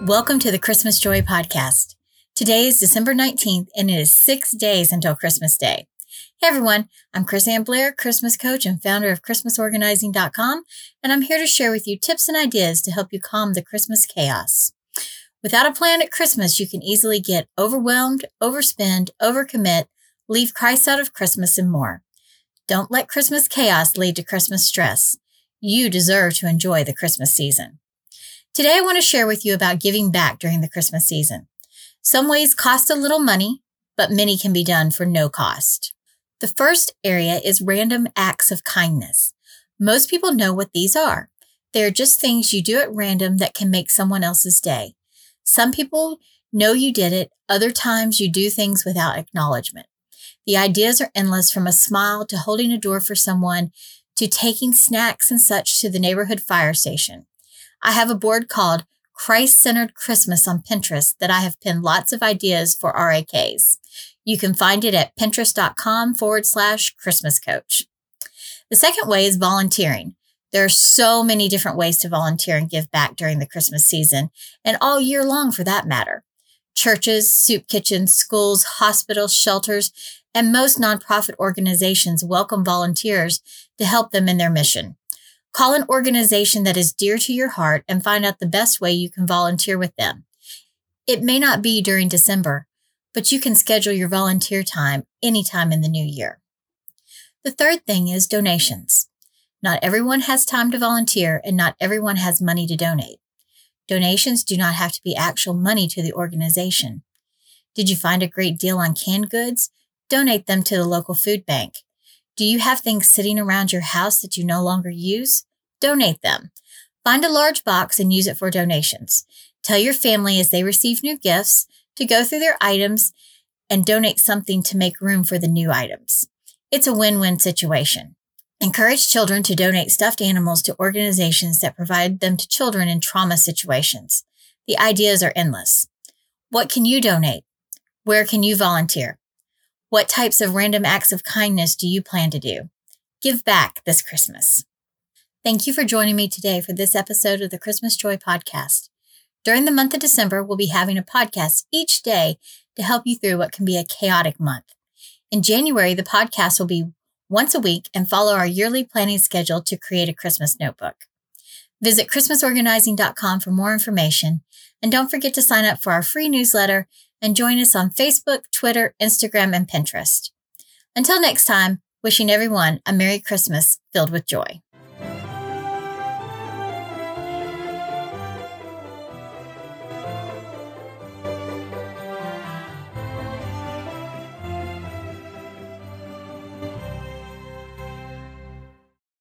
Welcome to the Christmas Joy Podcast. Today is December 19th, and it is 6 days until Christmas Day. Hey everyone, I'm Chris Ann Blair, Christmas coach and founder of ChristmasOrganizing.com, and I'm here to share with you tips and ideas to help you calm the Christmas chaos. Without a plan at Christmas, you can easily get overwhelmed, overspend, overcommit, leave Christ out of Christmas, and more. Don't let Christmas chaos lead to Christmas stress. You deserve to enjoy the Christmas season. Today, I want to share with you about giving back during the Christmas season. Some ways cost a little money, but many can be done for no cost. The first area is random acts of kindness. Most people know what these are. They're just things you do at random that can make someone else's day. Some people know you did it. Other times you do things without acknowledgement. The ideas are endless, from a smile to holding a door for someone to taking snacks and such to the neighborhood fire station. I have a board called Christ-Centered Christmas on Pinterest that I have pinned lots of ideas for RAKs. You can find it at pinterest.com/Christmas coach. The second way is volunteering. There are so many different ways to volunteer and give back during the Christmas season, and all year long for that matter. Churches, soup kitchens, schools, hospitals, shelters, and most nonprofit organizations welcome volunteers to help them in their mission. Call an organization that is dear to your heart and find out the best way you can volunteer with them. It may not be during December, but you can schedule your volunteer time anytime in the new year. The third thing is donations. Not everyone has time to volunteer, and not everyone has money to donate. Donations do not have to be actual money to the organization. Did you find a great deal on canned goods? Donate them to the local food bank. Do you have things sitting around your house that you no longer use? Donate them. Find a large box and use it for donations. Tell your family as they receive new gifts to go through their items and donate something to make room for the new items. It's a win-win situation. Encourage children to donate stuffed animals to organizations that provide them to children in trauma situations. The ideas are endless. What can you donate? Where can you volunteer? What types of random acts of kindness do you plan to do? Give back this Christmas. Thank you for joining me today for this episode of the Christmas Joy Podcast. During the month of December, we'll be having a podcast each day to help you through what can be a chaotic month. In January, the podcast will be once a week and follow our yearly planning schedule to create a Christmas notebook. Visit ChristmasOrganizing.com for more information, and don't forget to sign up for our free newsletter and join us on Facebook, Twitter, Instagram, and Pinterest. Until next time, wishing everyone a Merry Christmas filled with joy.